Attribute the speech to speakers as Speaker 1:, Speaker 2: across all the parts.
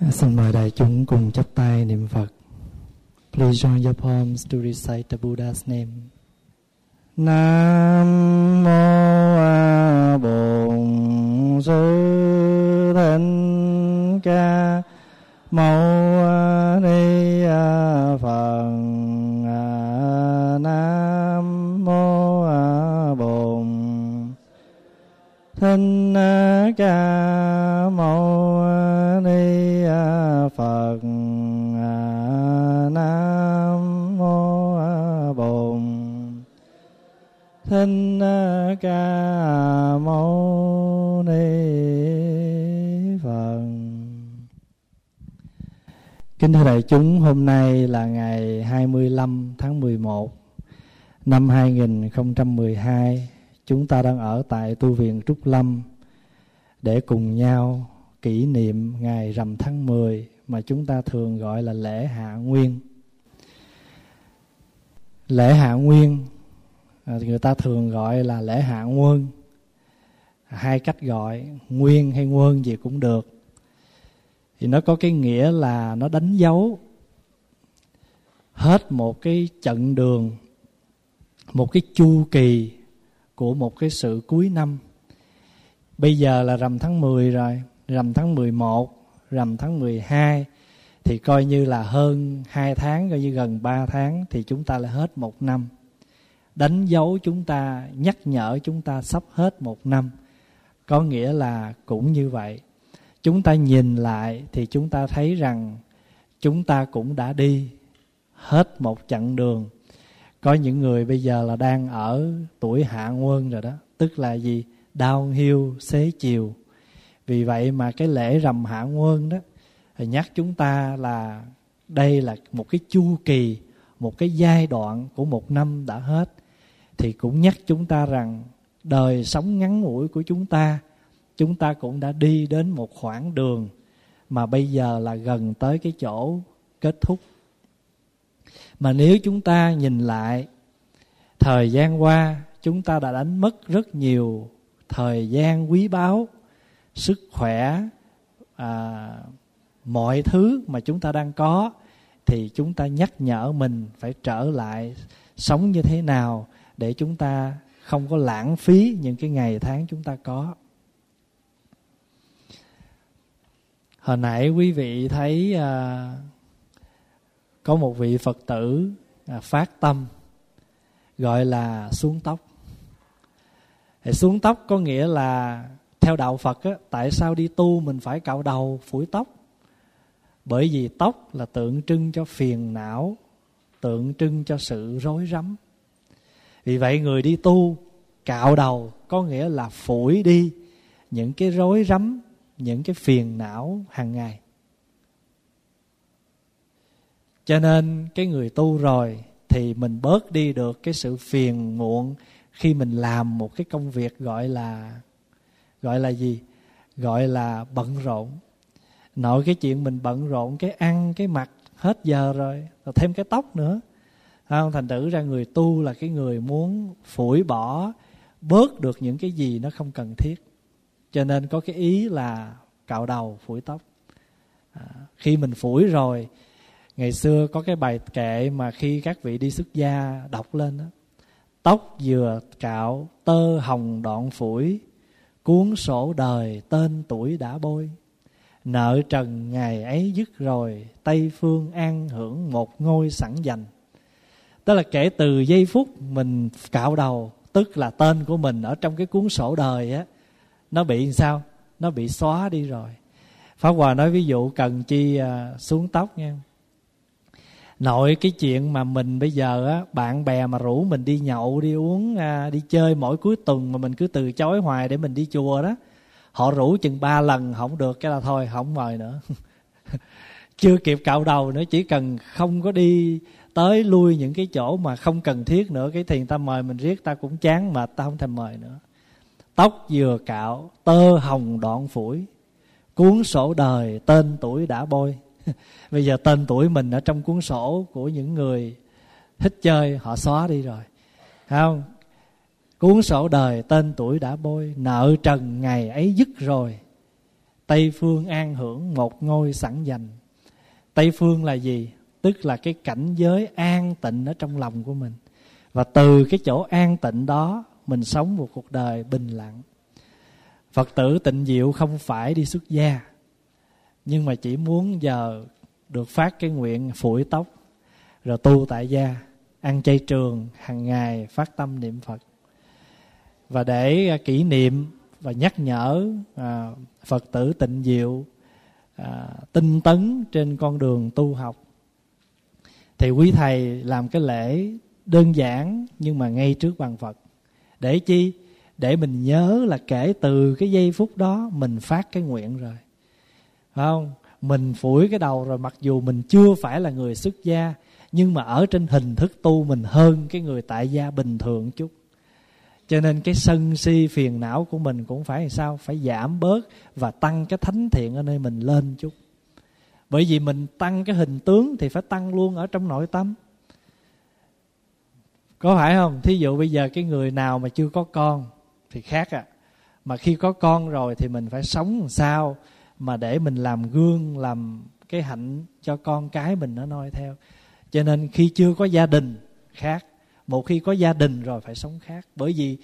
Speaker 1: Xin mời đại chúng cùng chắp tay niệm Phật. Please join your palms to recite the Buddha's name. Nam mô A Bổn Sư Thích Ca Mâu Ni Phật. Nam mô A Bổn Thích Ca Mâu Ni Phật. Nam mô A Bổn Thích Ca Mâu Ni Phật. Kính thưa đại chúng, hôm nay là ngày 25 tháng 11 năm 2012. Chúng ta đang ở tại tu viện Trúc Lâm để cùng nhau kỷ niệm ngày rằm tháng 10 mà chúng ta thường gọi là lễ Hạ Nguyên. Lễ Hạ Nguyên người ta thường gọi là lễ Hạ Nguồn. Hai cách gọi, Nguyên hay Nguồn gì cũng được. Thì nó có cái nghĩa là nó đánh dấu hết một cái chặng đường, một cái chu kỳ của một cái sự cuối năm. Bây giờ là rằm tháng 10 rồi, rằm tháng 11, rằm tháng 12 thì coi như là hơn 2 tháng, coi như gần 3 tháng thì chúng ta là hết một năm. Đánh dấu chúng ta, nhắc nhở chúng ta sắp hết một năm. Có nghĩa là cũng như vậy. Chúng ta nhìn lại thì chúng ta thấy rằng chúng ta cũng đã đi hết một chặng đường. Có những người bây giờ là đang ở tuổi hạ nguồn rồi đó. Tức là gì? Downhill, xế chiều. Vì vậy mà cái lễ rằm Hạ Nguồn đó thì nhắc chúng ta là đây là một cái chu kỳ, một cái giai đoạn của một năm đã hết. Thì cũng nhắc chúng ta rằng đời sống ngắn ngủi của chúng ta cũng đã đi đến một khoảng đường mà bây giờ là gần tới cái chỗ kết thúc. Mà nếu chúng ta nhìn lại thời gian qua, chúng ta đã đánh mất rất nhiều thời gian quý báu, sức khỏe, mọi thứ mà chúng ta đang có. Thì chúng ta nhắc nhở mình phải trở lại sống như thế nào để chúng ta không có lãng phí những cái ngày tháng chúng ta có. Hồi nãy quý vị thấy có một vị Phật tử phát tâm gọi là xuống tóc. Thì xuống tóc có nghĩa là theo đạo Phật á, tại sao đi tu mình phải cạo đầu phủi tóc? Bởi vì tóc là tượng trưng cho phiền não, tượng trưng cho sự rối rắm. Vì vậy người đi tu cạo đầu có nghĩa là phủi đi những cái rối rắm, những cái phiền não hàng ngày. Cho nên cái người tu rồi thì mình bớt đi được cái sự phiền muộn khi mình làm một cái công việc gọi là gì? Gọi là bận rộn. Nội cái chuyện mình bận rộn, cái ăn, cái mặc hết giờ rồi thêm cái tóc nữa. Không? Thành thử ra người tu là cái người muốn phủi bỏ bớt được những cái gì nó không cần thiết. Cho nên có cái ý là cạo đầu phủi tóc. Khi mình phủi rồi, ngày xưa có cái bài kệ mà khi các vị đi xuất gia đọc lên đó: tóc vừa cạo tơ hồng đoạn phủi, cuốn sổ đời tên tuổi đã bôi. Nợ trần ngày ấy dứt rồi, Tây phương an hưởng một ngôi sẵn dành. Tức là kể từ giây phút mình cạo đầu, tức là tên của mình ở trong cái cuốn sổ đời á, nó bị sao? Nó bị xóa đi rồi. Pháp Hòa nói ví dụ cần chi xuống tóc nha. Nội cái chuyện mà mình bây giờ á, bạn bè mà rủ mình đi nhậu, đi uống, đi chơi mỗi cuối tuần mà mình cứ từ chối hoài để mình đi chùa đó. Họ rủ chừng 3 lần không được cái là thôi, không mời nữa. Chưa kịp cạo đầu nữa, chỉ cần không có đi tới lui những cái chỗ mà không cần thiết nữa, cái thì người ta mời mình riết ta cũng chán mệt, ta không thèm mời nữa. Tóc vừa cạo tơ hồng đoạn phủi, cuốn sổ đời tên tuổi đã bôi. Bây giờ tên tuổi mình ở trong cuốn sổ của những người thích chơi họ xóa đi rồi, phải không? Cuốn sổ đời tên tuổi đã bôi, nợ trần ngày ấy dứt rồi, Tây phương an hưởng một ngôi sẵn dành. Tây phương là gì? Tức là cái cảnh giới an tịnh ở trong lòng của mình. Và từ cái chỗ an tịnh đó mình sống một cuộc đời bình lặng. Phật tử Tịnh Diệu không phải đi xuất gia, nhưng mà chỉ muốn giờ được phát cái nguyện phủi tóc, rồi tu tại gia, ăn chay trường, hàng ngày phát tâm niệm Phật. Và để kỷ niệm và nhắc nhở Phật tử Tịnh Diệu tinh tấn trên con đường tu học, thì quý thầy làm cái lễ đơn giản nhưng mà ngay trước bàn Phật. Để chi? Để mình nhớ là kể từ cái giây phút đó mình phát cái nguyện rồi, phải không? Mình phủi cái đầu rồi, mặc dù mình chưa phải là người xuất gia, nhưng mà ở trên hình thức tu mình hơn cái người tại gia bình thường chút. Cho nên cái sân si phiền não của mình cũng phải sao? Phải giảm bớt và tăng cái thánh thiện ở nơi mình lên chút. Bởi vì mình tăng cái hình tướng thì phải tăng luôn ở trong nội tâm. Có phải không? Thí dụ bây giờ cái người nào mà chưa có con thì khác mà khi có con rồi thì mình phải sống làm sao mà để mình làm gương, làm cái hạnh cho con cái mình nó noi theo. Cho nên khi chưa có gia đình khác, một khi có gia đình rồi phải sống khác. Bởi vì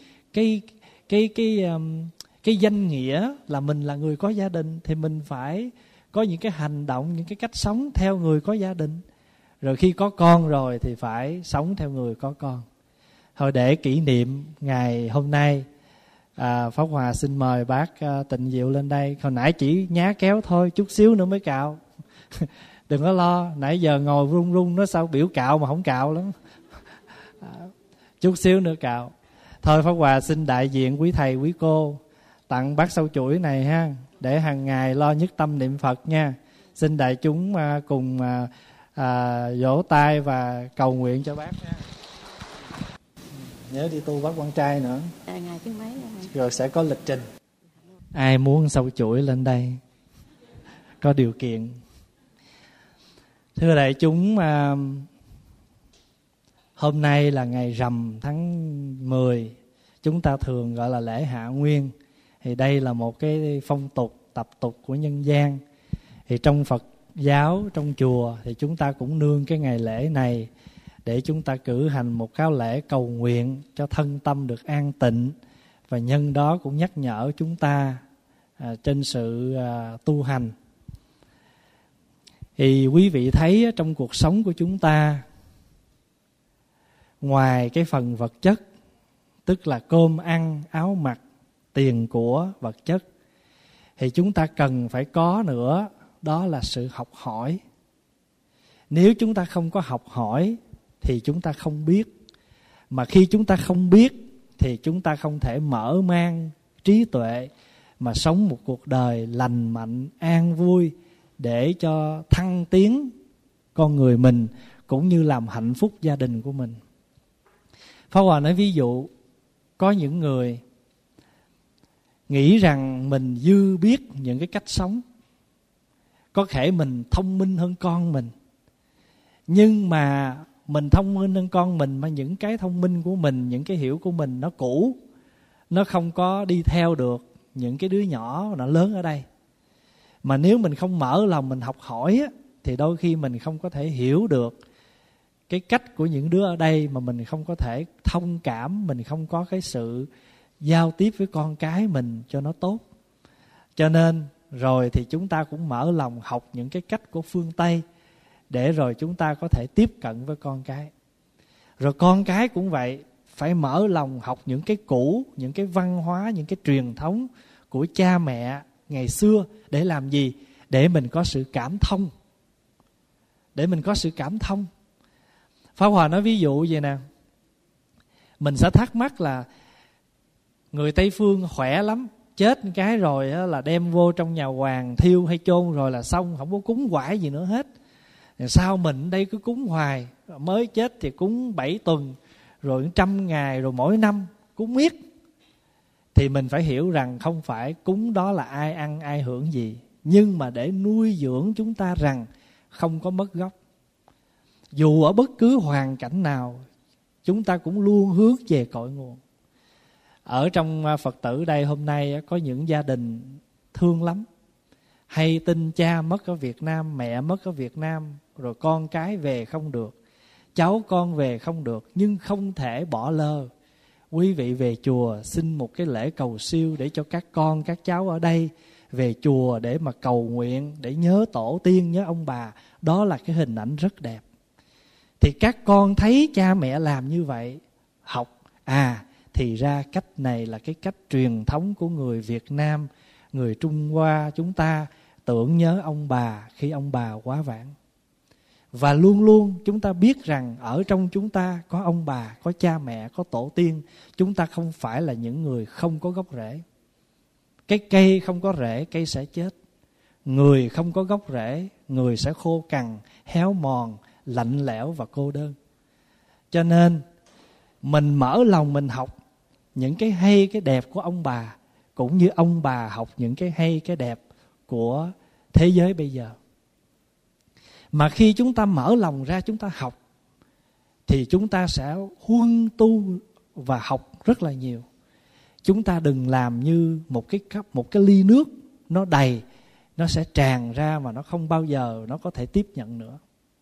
Speaker 1: cái danh nghĩa là mình là người có gia đình thì mình phải có những cái hành động, những cái cách sống theo người có gia đình. Rồi khi có con rồi thì phải sống theo người có con. Thôi để kỷ niệm ngày hôm nay, Pháp Hòa xin mời bác Tịnh Diệu lên đây. Hồi nãy chỉ nhá kéo thôi, chút xíu nữa mới cạo. Đừng có lo, nãy giờ ngồi run run nó sao biểu cạo mà không cạo lắm. Chút xíu nữa cạo. Thôi Pháp Hòa xin đại diện quý thầy quý cô tặng bát sâu chuỗi này ha, để hàng ngày lo nhất tâm niệm Phật nha. Xin đại chúng cùng vỗ tay và cầu nguyện cho bác nha. Nhớ đi tu bác quan trai nữa.
Speaker 2: Ngày thứ mấy
Speaker 1: rồi sẽ có lịch trình. Ai muốn sâu chuỗi lên đây có điều kiện. Thưa đại chúng, hôm nay là ngày rằm tháng 10, chúng ta thường gọi là lễ Hạ Nguyên. Thì đây là một cái phong tục, tập tục của nhân gian. Thì trong Phật giáo, trong chùa thì chúng ta cũng nương cái ngày lễ này để chúng ta cử hành một cái lễ cầu nguyện cho thân tâm được an tịnh. Và nhân đó cũng nhắc nhở chúng ta trên sự tu hành. Thì quý vị thấy trong cuộc sống của chúng ta, ngoài cái phần vật chất, tức là cơm ăn, áo mặc, tiền của, vật chất, thì chúng ta cần phải có nữa, đó là sự học hỏi. Nếu chúng ta không có học hỏi thì chúng ta không biết. Mà khi chúng ta không biết thì chúng ta không thể mở mang trí tuệ mà sống một cuộc đời lành mạnh, an vui để cho thăng tiến con người mình cũng như làm hạnh phúc gia đình của mình. Pháp Hòa nói ví dụ, có những người nghĩ rằng mình dư biết những cái cách sống, có thể mình thông minh hơn con mình, nhưng mà mình thông minh hơn con mình mà những cái thông minh của mình, những cái hiểu của mình nó cũ, nó không có đi theo được những cái đứa nhỏ nó lớn ở đây. Mà nếu mình không mở lòng mình học hỏi á, thì đôi khi mình không có thể hiểu được cái cách của những đứa ở đây, mà mình không có thể thông cảm, mình không có cái sự giao tiếp với con cái mình cho nó tốt. Cho nên rồi thì chúng ta cũng mở lòng học những cái cách của phương Tây để rồi chúng ta có thể tiếp cận với con cái. Rồi con cái cũng vậy, phải mở lòng học những cái cũ, những cái văn hóa, những cái truyền thống của cha mẹ ngày xưa. Để làm gì? Để mình có sự cảm thông. Để mình có sự cảm thông. Pháp Hòa nói ví dụ vậy nè, mình sẽ thắc mắc là người Tây Phương khỏe lắm, chết cái rồi là đem vô trong nhà hoàng thiêu hay chôn rồi là xong, không có cúng quải gì nữa hết. Sao mình đây cứ cúng hoài, mới chết thì cúng 7 tuần, rồi 100 ngày, rồi mỗi năm cúng miết. Thì mình phải hiểu rằng không phải cúng đó là ai ăn ai hưởng gì, nhưng mà để nuôi dưỡng chúng ta rằng không có mất gốc. Dù ở bất cứ hoàn cảnh nào, chúng ta cũng luôn hướng về cội nguồn. Ở trong Phật tử đây hôm nay có những gia đình thương lắm. hay tin cha mất ở Việt Nam, mẹ mất ở Việt Nam, rồi con cái về không được, cháu con về không được, nhưng không thể bỏ lơ. Quý vị về chùa xin một cái lễ cầu siêu để cho các con, các cháu ở đây về chùa để mà cầu nguyện, để nhớ tổ tiên, nhớ ông bà. Đó là cái hình ảnh rất đẹp. Thì các con thấy cha mẹ làm như vậy, học, thì ra cách này là cái cách truyền thống của người Việt Nam, người Trung Hoa chúng ta tưởng nhớ ông bà khi ông bà quá vãng. Và luôn luôn chúng ta biết rằng ở trong chúng ta có ông bà, có cha mẹ, có tổ tiên. Chúng ta không phải là những người không có gốc rễ. Cái cây không có rễ, cây sẽ chết. Người không có gốc rễ, người sẽ khô cằn, héo mòn, lạnh lẽo và cô đơn. Cho nên mình mở lòng mình học những cái hay cái đẹp của ông bà, cũng như ông bà học những cái hay cái đẹp của thế giới bây giờ. Mà khi chúng ta mở lòng ra chúng ta học thì chúng ta sẽ huân tu và học rất là nhiều. Chúng ta đừng làm như một cái ly nước nó đầy, nó sẽ tràn ra mà nó không bao giờ nó có thể tiếp nhận nữa.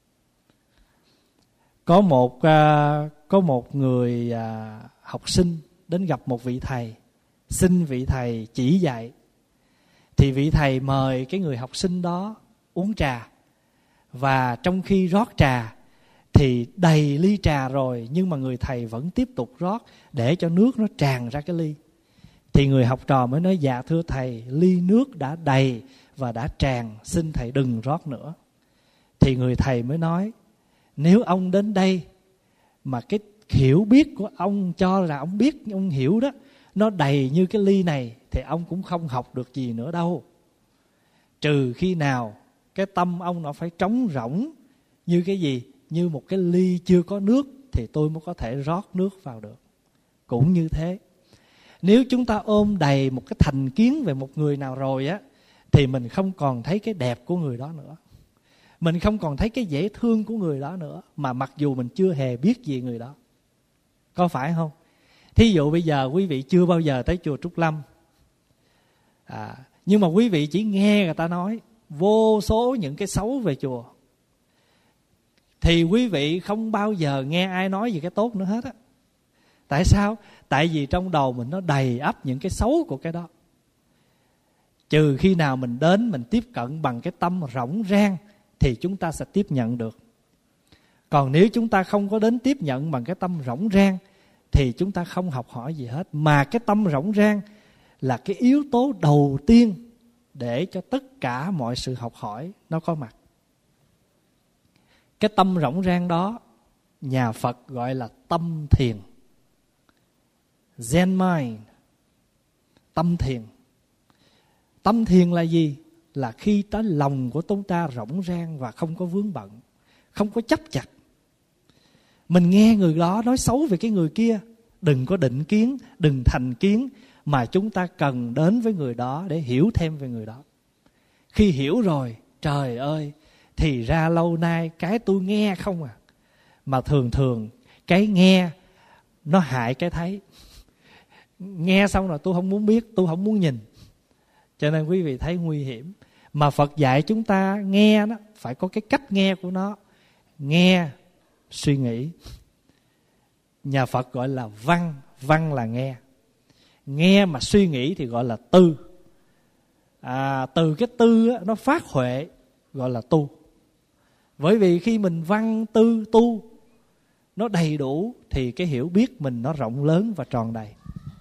Speaker 1: Có một người học sinh đến gặp một vị thầy, xin vị thầy chỉ dạy. Thì vị thầy mời cái người học sinh đó uống trà. Và trong khi rót trà thì đầy ly trà rồi, nhưng mà người thầy vẫn tiếp tục rót để cho nước nó tràn ra cái ly. Thì người học trò mới nói: dạ thưa thầy, ly nước đã đầy và đã tràn, xin thầy đừng rót nữa. Thì người thầy mới nói: nếu ông đến đây mà cái hiểu biết của ông cho là ông biết, ông hiểu đó, nó đầy như cái ly này, thì ông cũng không học được gì nữa đâu. Trừ khi nào cái tâm ông nó phải trống rỗng như cái gì? Như một cái ly chưa có nước thì tôi mới có thể rót nước vào được. Cũng như thế, nếu chúng ta ôm đầy một cái thành kiến về một người nào rồi á, thì mình không còn thấy cái đẹp của người đó nữa, mình không còn thấy cái dễ thương của người đó nữa, mà mặc dù mình chưa hề biết gì người đó. Có phải không? Thí dụ bây giờ quý vị chưa bao giờ tới chùa Trúc Lâm, nhưng mà quý vị chỉ nghe người ta nói vô số những cái xấu về chùa, thì quý vị không bao giờ nghe ai nói về cái tốt nữa hết á. Tại sao? Tại vì trong đầu mình nó đầy ắp những cái xấu của cái đó. Trừ khi nào mình đến, mình tiếp cận bằng cái tâm rỗng rang thì chúng ta sẽ tiếp nhận được. Còn nếu chúng ta không có đến tiếp nhận bằng cái tâm rỗng rang thì chúng ta không học hỏi gì hết. Mà cái tâm rỗng rang là cái yếu tố đầu tiên để cho tất cả mọi sự học hỏi nó có mặt. Cái tâm rỗng rang đó nhà Phật gọi là tâm thiền, Zen mind. Tâm thiền. Tâm thiền là gì? Là khi cái lòng của chúng ta rỗng rang và không có vướng bận, không có chấp chặt. Mình nghe người đó nói xấu về cái người kia, đừng có định kiến, đừng thành kiến, mà chúng ta cần đến với người đó để hiểu thêm về người đó. Khi hiểu rồi, trời ơi, thì ra lâu nay cái tôi nghe không à. Mà thường thường cái nghe nó hại cái thấy. Nghe xong rồi tôi không muốn biết, tôi không muốn nhìn. Cho nên quý vị thấy nguy hiểm. Mà Phật dạy chúng ta nghe nó phải có cái cách nghe của nó. Nghe, suy nghĩ. Nhà Phật gọi là văn, văn là nghe. Nghe mà suy nghĩ thì gọi là tư. Từ cái tư á, nó phát huệ gọi là tu. Bởi vì khi mình văn tư tu nó đầy đủ thì cái hiểu biết mình nó rộng lớn và tròn đầy.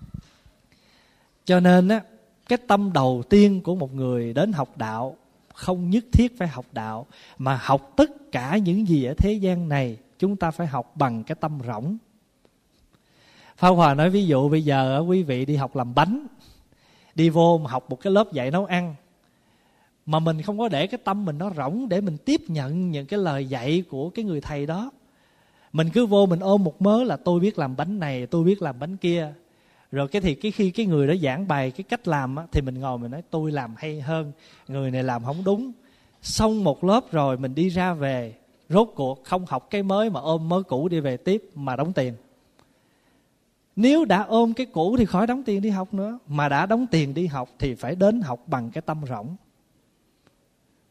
Speaker 1: Cho nên á, cái tâm đầu tiên của một người đến học đạo không nhất thiết phải học đạo, mà học tất cả những gì ở thế gian này chúng ta phải học bằng cái tâm rỗng. Pháp Hòa nói ví dụ bây giờ quý vị đi học làm bánh, đi vô mà học một cái lớp dạy nấu ăn, mà mình không có để cái tâm mình nó rỗng để mình tiếp nhận những cái lời dạy của cái người thầy đó. Mình cứ vô mình ôm một mớ là tôi biết làm bánh này, tôi biết làm bánh kia. Rồi khi cái người đó giảng bài cái cách làm á, thì mình ngồi mình nói tôi làm hay hơn, người này làm không đúng. Xong một lớp rồi mình đi ra về, rốt cuộc không học cái mới mà ôm mớ cũ đi về tiếp mà đóng tiền. Nếu đã ôm cái cũ thì khỏi đóng tiền đi học nữa, mà đã đóng tiền đi học thì phải đến học bằng cái tâm rỗng.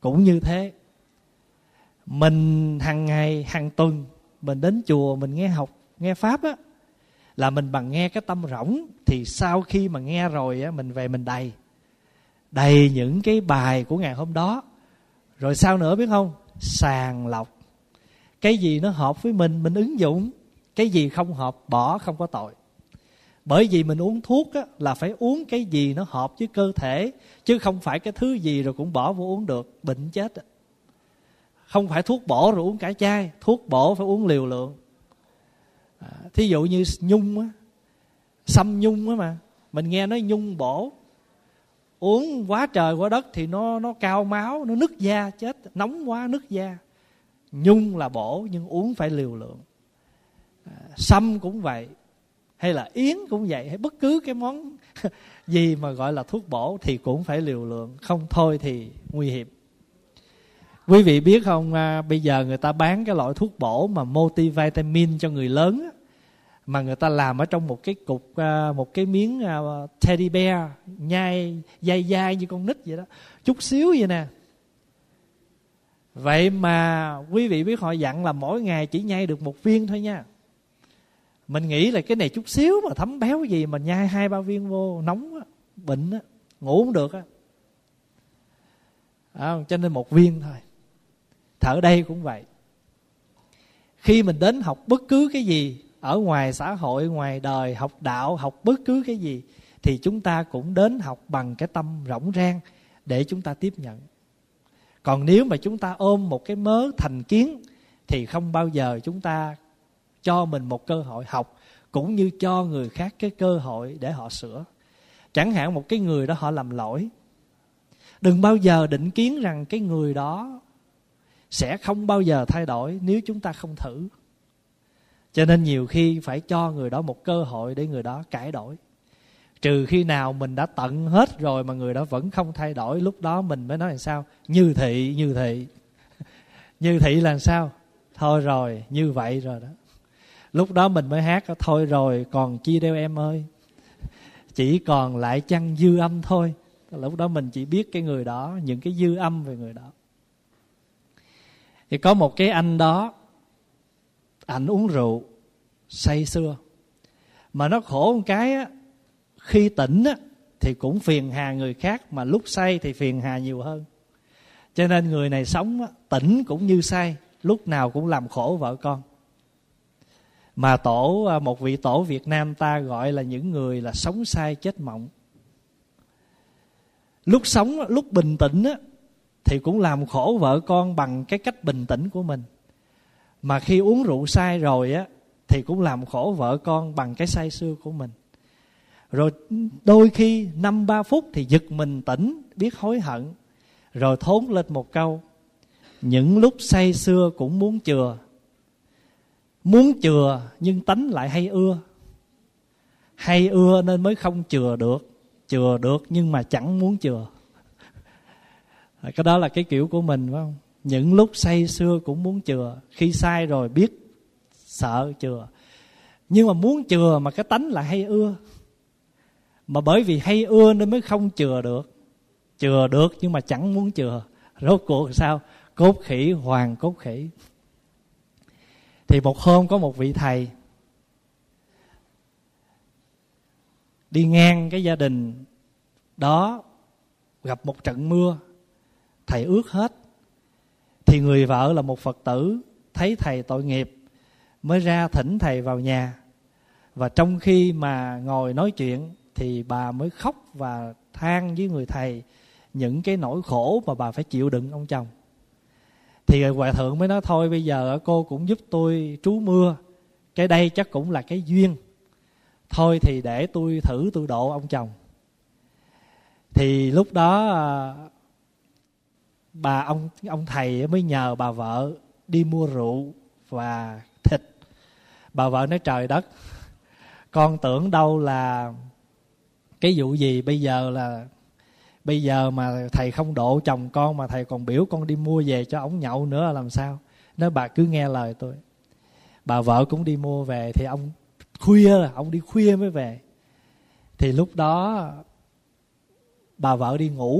Speaker 1: cũng như thế. Mình hàng ngày, hàng tuần mình đến chùa mình nghe học, nghe pháp á, là mình bằng nghe cái tâm rỗng. Thì sau khi mà nghe rồi á, mình về mình đầy những cái bài của ngày hôm đó. Rồi sao nữa biết không? Sàng lọc. Cái gì nó hợp với mình ứng dụng. Cái gì không hợp bỏ, không có tội. Bởi vì mình uống thuốc á, là phải uống cái gì nó hợp với cơ thể, chứ không phải cái thứ gì rồi cũng bỏ vô uống được, bệnh chết. Không phải thuốc bổ rồi uống cả chai. Thuốc bổ phải uống liều lượng. Thí dụ như nhung á, xăm nhung á, mà mình nghe nói nhung bổ, uống quá trời quá đất thì nó cao máu, nó nứt da chết, nóng quá nứt da. Nhung là bổ nhưng uống phải liều lượng. Sâm cũng vậy, hay là yến cũng vậy, hay bất cứ cái món gì mà gọi là thuốc bổ thì cũng phải liều lượng, không thôi thì nguy hiểm. Quý vị biết không, bây giờ người ta bán cái loại thuốc bổ mà multivitamin cho người lớn á, mà người ta làm ở trong một cái cục, một cái miếng teddy bear nhai dai như con nít vậy đó, chút xíu vậy nè. Vậy mà quý vị biết họ dặn là mỗi ngày chỉ nhai được 1 viên thôi nha. Mình nghĩ là cái này chút xíu mà thấm béo gì mà nhai 2-3 viên vô nóng á, bệnh á, ngủ không được á. Cho nên 1 viên thôi. Ở đây cũng vậy. Khi mình đến học bất cứ cái gì ở ngoài xã hội, ngoài đời, học đạo, học bất cứ cái gì, thì chúng ta cũng đến học bằng cái tâm rỗng rang để chúng ta tiếp nhận. Còn nếu mà chúng ta ôm một cái mớ thành kiến thì không bao giờ chúng ta cho mình một cơ hội học, cũng như cho người khác cái cơ hội để họ sửa. Chẳng hạn một cái người đó họ làm lỗi, đừng bao giờ định kiến rằng cái người đó sẽ không bao giờ thay đổi nếu chúng ta không thử. Cho nên nhiều khi phải cho người đó một cơ hội để người đó cải đổi. Trừ khi nào mình đã tận hết rồi mà người đó vẫn không thay đổi, lúc đó mình mới nói là sao? Như thị. Như thị là sao? Thôi rồi, như vậy rồi đó. Lúc đó mình mới hát thôi rồi còn chi đeo em ơi, chỉ còn lại chăng dư âm thôi. Lúc đó mình chỉ biết cái người đó, những cái dư âm về người đó. Thì có một cái anh đó, anh uống rượu say sưa, mà nó khổ một cái á, khi tỉnh á, thì cũng phiền hà người khác, mà lúc say thì phiền hà nhiều hơn. Cho nên người này sống á, tỉnh cũng như say, lúc nào cũng làm khổ vợ con. Mà một vị tổ Việt Nam ta gọi là những người là sống say chết mộng. Lúc sống, lúc bình tĩnh á, thì cũng làm khổ vợ con bằng cái cách bình tĩnh của mình. Mà khi uống rượu say rồi á, thì cũng làm khổ vợ con bằng cái say sưa của mình. Rồi đôi khi 5-3 phút thì giật mình tỉnh, biết hối hận, rồi thốt lên một câu: những lúc say sưa cũng muốn chừa. Muốn chừa nhưng tánh lại hay ưa. Hay ưa nên mới không chừa được. Chừa được nhưng mà chẳng muốn chừa. Cái đó là cái kiểu của mình, phải không? Những lúc say sưa cũng muốn chừa. Khi say rồi biết sợ chừa, nhưng mà muốn chừa mà cái tánh lại hay ưa. Mà bởi vì hay ưa nên mới không chừa được. Chừa được nhưng mà chẳng muốn chừa. Rốt cuộc sao? Cốt khỉ hoàng cốt khỉ. Thì một hôm có một vị thầy đi ngang cái gia đình đó, gặp một trận mưa, thầy ướt hết. Thì người vợ là một Phật tử, thấy thầy tội nghiệp mới ra thỉnh thầy vào nhà. Và trong khi mà ngồi nói chuyện thì bà mới khóc và than với người thầy những cái nỗi khổ mà bà phải chịu đựng ông chồng. Thì hòa thượng mới nói thôi bây giờ cô cũng giúp tôi trú mưa, cái đây chắc cũng là cái duyên, thôi thì để tôi thử tôi độ ông chồng. Thì lúc đó ông thầy mới nhờ bà vợ đi mua rượu và thịt. Bà vợ nói trời đất, con tưởng đâu là cái vụ gì, bây giờ mà thầy không độ chồng con mà thầy còn biểu con đi mua về cho ổng nhậu nữa là làm sao. Nói bà cứ nghe lời tôi. Bà vợ cũng đi mua về, thì ông đi khuya mới về. Thì lúc đó bà vợ đi ngủ,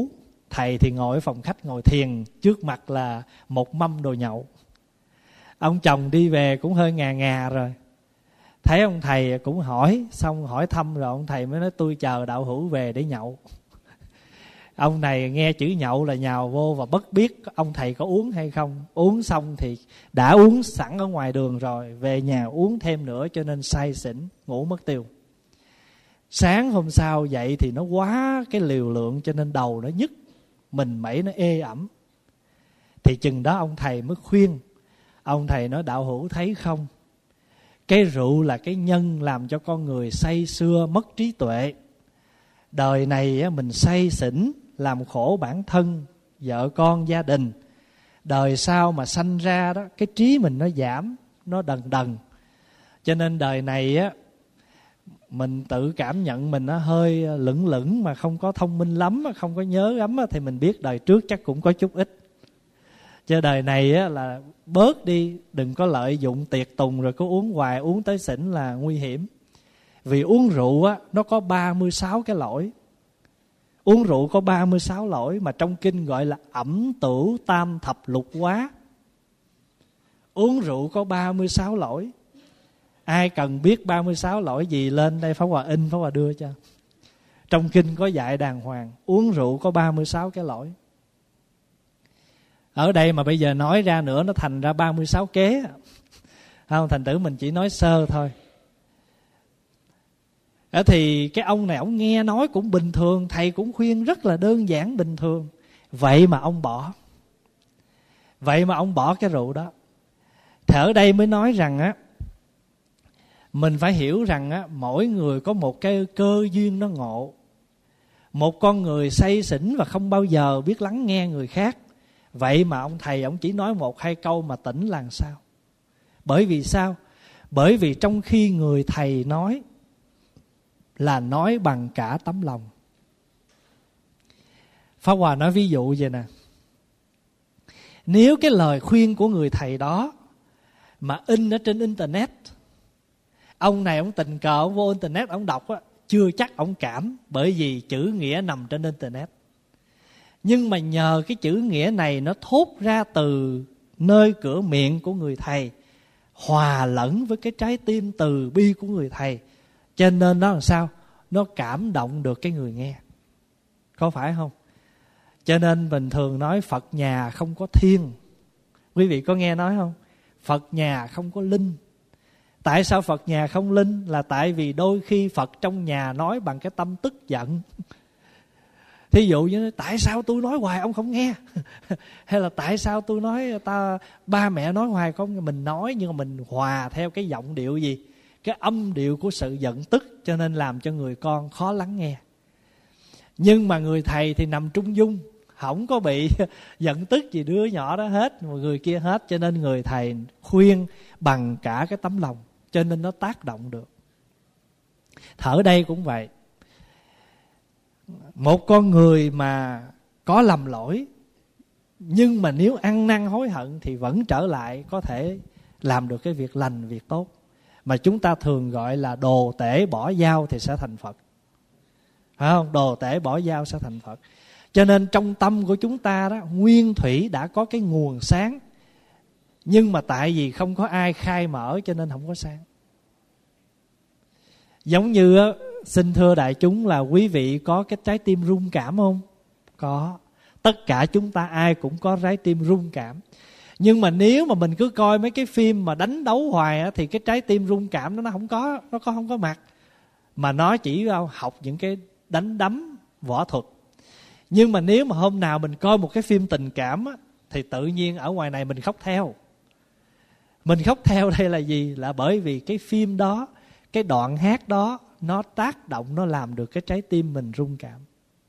Speaker 1: Thầy thì ngồi ở phòng khách ngồi thiền, trước mặt là một mâm đồ nhậu. Ông chồng đi về cũng hơi ngà ngà rồi, thấy ông thầy cũng hỏi, xong hỏi thăm rồi ông thầy mới nói tôi chờ đạo hữu về để nhậu. Ông này nghe chữ nhậu là nhào vô và bất biết ông thầy có uống hay không. Uống xong thì đã uống sẵn ở ngoài đường rồi, về nhà uống thêm nữa cho nên say xỉn, ngủ mất tiêu. Sáng hôm sau dậy thì nó quá cái liều lượng cho nên đầu nó nhức, mình mẩy nó ê ẩm. Thì chừng đó ông thầy mới khuyên. Ông thầy nói đạo hữu thấy không, cái rượu là cái nhân làm cho con người say sưa mất trí tuệ. Đời này mình say xỉn làm khổ bản thân, vợ con, gia đình. Đời sau mà sanh ra đó, cái trí mình nó giảm, nó đần đần. Cho nên đời này á, mình tự cảm nhận mình nó hơi lững lững mà không có thông minh lắm, không có nhớ lắm, thì mình biết đời trước chắc cũng có chút ít. Cho đời này á, là bớt đi, đừng có lợi dụng tiệc tùng rồi cứ uống hoài, uống tới xỉn là nguy hiểm. Vì uống rượu á, nó có 36 cái lỗi. Uống rượu có 36 lỗi mà trong kinh gọi là ẩm tửu tam thập lục quá. Uống rượu có 36 lỗi. Ai cần biết 36 lỗi gì lên đây Pháp Hòa in, Pháp Hòa đưa cho. Trong kinh có dạy đàng hoàng, uống rượu có 36 cái lỗi. Ở đây mà bây giờ nói ra nữa nó thành ra 36 kế. Không, thành thử mình chỉ nói sơ thôi. Thì cái ông này ông nghe nói cũng bình thường, thầy cũng khuyên rất là đơn giản bình thường. Vậy mà ông bỏ. Vậy mà ông bỏ cái rượu đó. Thì ở đây mới nói rằng á, mình phải hiểu rằng á, mỗi người có một cái cơ duyên nó ngộ. Một con người say xỉn và không bao giờ biết lắng nghe người khác. Vậy mà ông thầy ông chỉ nói 1-2 câu mà tỉnh làm sao? Bởi vì sao? Bởi vì trong khi người thầy nói là nói bằng cả tấm lòng. Pháp Hòa nói ví dụ vậy nè. Nếu cái lời khuyên của người thầy đó mà in ở trên internet, ông này ông tình cờ ông vô internet ông đọc á, chưa chắc ông cảm, bởi vì chữ nghĩa nằm trên internet. Nhưng mà nhờ cái chữ nghĩa này nó thốt ra từ nơi cửa miệng của người thầy, hòa lẫn với cái trái tim từ bi của người thầy, cho nên nó làm sao? Nó cảm động được cái người nghe. Có phải không? Cho nên bình thường nói Phật nhà không có thiên. Quý vị có nghe nói không? Phật nhà không có linh. Tại sao Phật nhà không linh? Là tại vì đôi khi Phật trong nhà nói bằng cái tâm tức giận. Thí dụ như tại sao tôi nói hoài ông không nghe? Hay là tại sao tôi nói ba mẹ nói hoài không? Mình nói nhưng mà mình hòa theo cái giọng điệu gì? Cái âm điệu của sự giận tức, cho nên làm cho người con khó lắng nghe. Nhưng mà người thầy thì nằm trung dung, không có bị giận tức gì đứa nhỏ đó hết, một người kia hết. Cho nên người thầy khuyên bằng cả cái tấm lòng, cho nên nó tác động được. Thở đây cũng vậy. Một con người mà có lầm lỗi, nhưng mà nếu ăn năn hối hận thì vẫn trở lại, có thể làm được cái việc lành, việc tốt. Mà chúng ta thường gọi là đồ tể bỏ dao thì sẽ thành Phật. Phải không? Đồ tể bỏ dao sẽ thành Phật. Cho nên trong tâm của chúng ta đó, nguyên thủy đã có cái nguồn sáng. Nhưng mà tại vì không có ai khai mở cho nên không có sáng. Giống như xin thưa đại chúng là quý vị có cái trái tim rung cảm không? Có. Tất cả chúng ta ai cũng có trái tim rung cảm. Nhưng mà nếu mà mình cứ coi mấy cái phim mà đánh đấu hoài á, thì cái trái tim rung cảm nó không có mặt. Mà nó chỉ học những cái đánh đấm võ thuật. Nhưng mà nếu mà hôm nào mình coi một cái phim tình cảm á, thì tự nhiên ở ngoài này mình khóc theo. Mình khóc theo đây là gì? Là bởi vì cái phim đó, cái đoạn hát đó, nó tác động, nó làm được cái trái tim mình rung cảm.